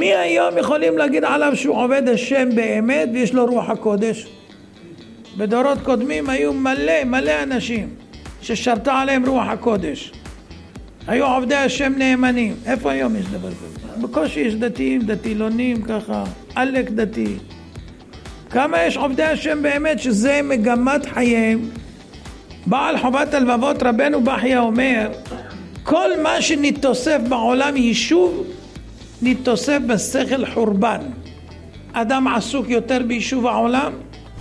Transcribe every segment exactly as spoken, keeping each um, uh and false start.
מי היום יכולים להגיד עליו שהוא עובד השם באמת ויש לו רוח הקודש? בדורות קודמים היו מלא מלא אנשים ששרתה עליהם רוח הקודש, היו עובדי השם נאמנים. איפה היום יש דבר כזה? בקושי יש דתיים, דתילונים ככה, עלק דתי. כמה יש עובדי השם באמת שזה מגמת חייהם? בעל חובת הלבבות רבנו בחיה אומר, כל מה שנתוסף בעולם יישוב נתוסף בשכל חורבן. אדם עסוק יותר ביישוב העולם.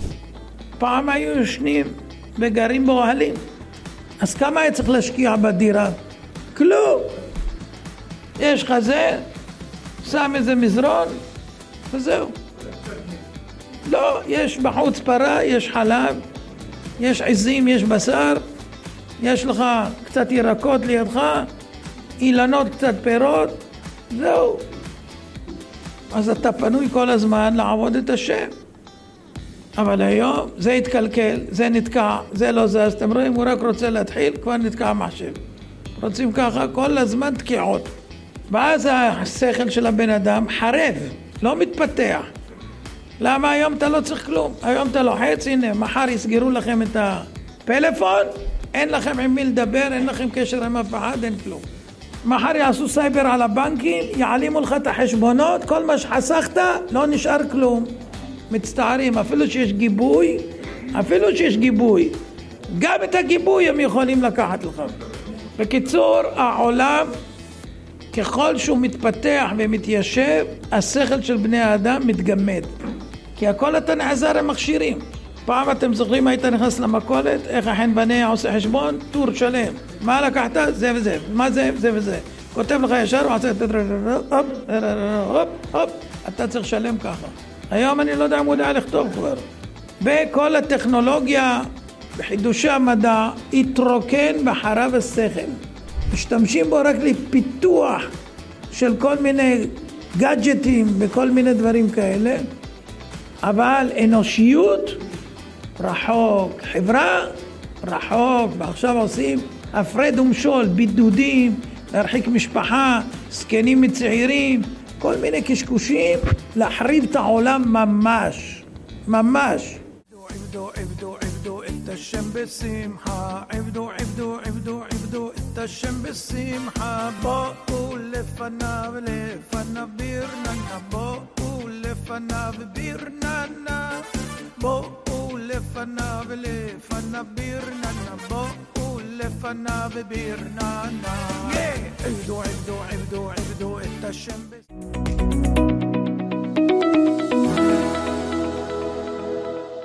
פעם היו ישנים וגרים באוהלים, אז כמה היה צריך להשקיע בדירה? כלום. יש לך זה, שם איזה מזרון וזהו. לא, יש בחוץ פרה, יש חלב, יש עזים, יש בשר, יש לך קצת ירקות לידך, אילנות, קצת פירות, זהו. אז אתה פנוי כל הזמן לעבוד את השם. אבל היום זה התקלקל, זה נתקע, זה לא זז. אתם רואים, הוא רק רוצה להתחיל, כבר נתקע מחשב. רוצים ככה כל הזמן תקיעות. ואז השכל של הבן אדם חרב, לא מתפתח. למה? היום אתה לא צריך כלום. היום אתה לוחץ, הנה, מחר יסגרו לכם את הפלאפון, אין לכם עם מי לדבר, אין לכם קשר עם אף אחד, אין כלום. מחר יעשו סייבר על הבנקים, יעלימו לך את החשבונות, כל מה שחסכת, לא נשאר כלום. מצטערים, אפילו שיש גיבוי, אפילו שיש גיבוי, גם את הגיבוי הם יכולים לקחת לך. בקיצור, העולם, ככל שהוא מתפתח ומתיישב, השכל של בני האדם מתגמד. כי הכל אתה נעזר עם מכשירים. פעם אתם זוכרים, היית נכנס למכולת, איך החן בניה עושה חשבון, טור שלם. מה לקחת? זה וזה. מה זה? זה וזה. כותב לך ישר, הוא עושה הופ, הופ, הופ. אתה צריך לשלם ככה. היום אני לא יודע אם הוא יודע לכתוב כבר. בכל הטכנולוגיה, בחידושי המדע, התרוקן בחרב השכל. משתמשים בו רק לפיתוח של כל מיני גאדג'טים וכל מיני דברים כאלה. אבל אנושיות רחוק, חברה רחוק, ועכשיו עושים הפרד ומשול, בידודים, להרחיק משפחה, זקנים מצעירים, כל מיני קשקושים, להחריב את העולם ממש, ממש. עבדו, עבדו, עבדו את השם בשמחה, עבדו, עבדו, עבדו, עבדו את השם בשמחה, בואו לפניו, לפניו ברננה, בואו לפניו ברננה, בואו לפניו, לפניו ברננה, בואו לפניו ברננה. עבדו, עבדו, עבדו, עבדו את השם בשמחה.